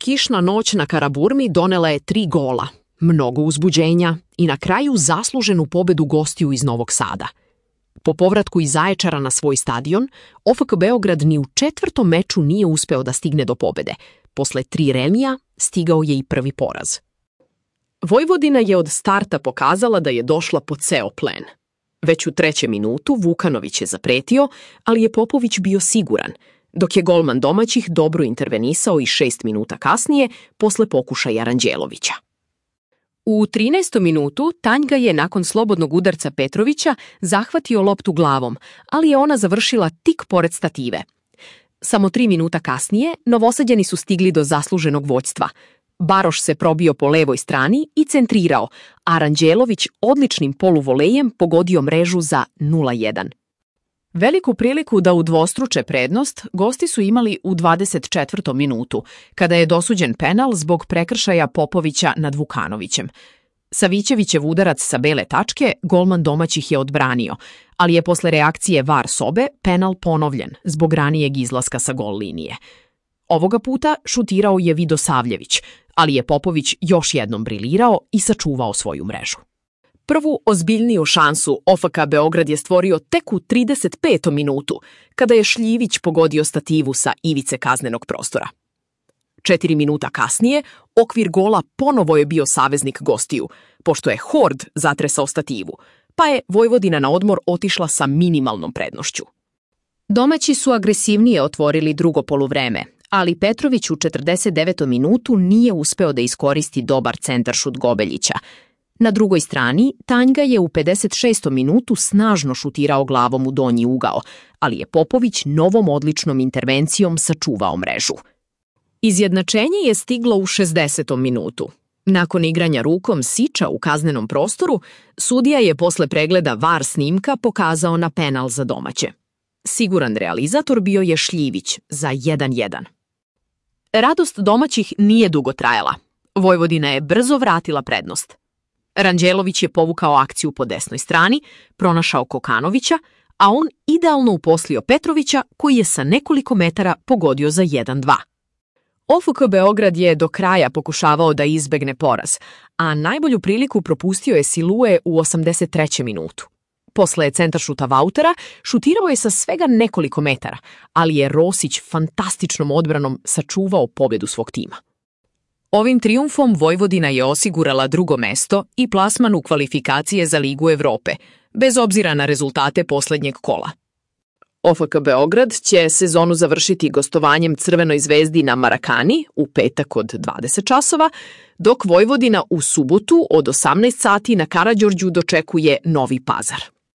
Kišna noć na Karaburmi donela je 3 gola, mnogo uzbuđenja i na kraju zasluženu pobedu gostiju iz Novog Sada. Po povratku iz Zaječara na svoj stadion, OFK Beograd ni u 4. meču nije uspeo da stigne do pobede. Posle 3 remija stigao je i prvi poraz. Vojvodina je od starta pokazala da je došla po ceo plen. Već u 3. minutu Vukanović je zapretio, ali je Popović bio siguran, dok je golman domaćih dobro intervenisao i 6 minuta kasnije posle pokušaja Ranđelovića. U 13. minutu Tanjga je nakon slobodnog udarca Petrovića zahvatio loptu glavom, ali je ona završila tik pored stative. Samo 3 minuta kasnije Novosađani su stigli do zasluženog vođstva. Baroš se probio po levoj strani i centrirao, a Ranđelović odličnim poluvolejem pogodio mrežu za 0:1. Veliku priliku da udvostruče prednost gosti su imali u 24. minutu, kada je dosuđen penal zbog prekršaja Popovića nad Vukanovićem. Savićevićev udarac sa bele tačke golman domaćih je odbranio, ali je posle reakcije VAR sobe penal ponovljen zbog ranijeg izlaska sa gol linije. Ovoga puta šutirao je Vidosavljević, ali je Popović još jednom briljirao i sačuvao svoju mrežu. Prvu ozbiljniju šansu OFK Beograd je stvorio tek u 35. minutu, kada je Šljivić pogodio stativu sa ivice kaznenog prostora. 4 minuta kasnije, okvir gola ponovo je bio saveznik gostiju, pošto je Hord zatresao stativu, pa je Vojvodina na odmor otišla sa minimalnom prednošću. Domaći su agresivnije otvorili drugo poluvreme, ali Petrović u 49. minutu nije uspeo da iskoristi dobar centaršut Gobeljića. Na drugoj strani, Tanjga je u 56. minutu snažno šutirao glavom u donji ugao, ali je Popović novom odličnom intervencijom sačuvao mrežu. Izjednačenje je stiglo u 60. minutu. Nakon igranja rukom Siča u kaznenom prostoru, sudija je posle pregleda VAR snimka pokazao na penal za domaće. Siguran realizator bio je Šljivić za 1:1. Radost domaćih nije dugo trajala. Vojvodina je brzo vratila prednost. Ranđelović je povukao akciju po desnoj strani, pronašao Kokanovića, a on idealno uposlio Petrovića koji je sa nekoliko metara pogodio za 1:2. OFK Beograd je do kraja pokušavao da izbegne poraz, a najbolju priliku propustio je Silue u 83. minutu. Posle centaršuta Vautera šutirao je sa svega nekoliko metara, ali je Rosić fantastičnom odbranom sačuvao pobedu svog tima. Ovim trijumfom Vojvodina je osigurala drugo mesto i plasman u kvalifikacije za Ligu Evrope, bez obzira na rezultate poslednjeg kola. OFK Beograd će sezonu završiti gostovanjem Crvenoj zvezdi na Marakani u petak od 20 časova, dok Vojvodina u subotu od 18 sati na Karađorđu dočekuje Novi Pazar.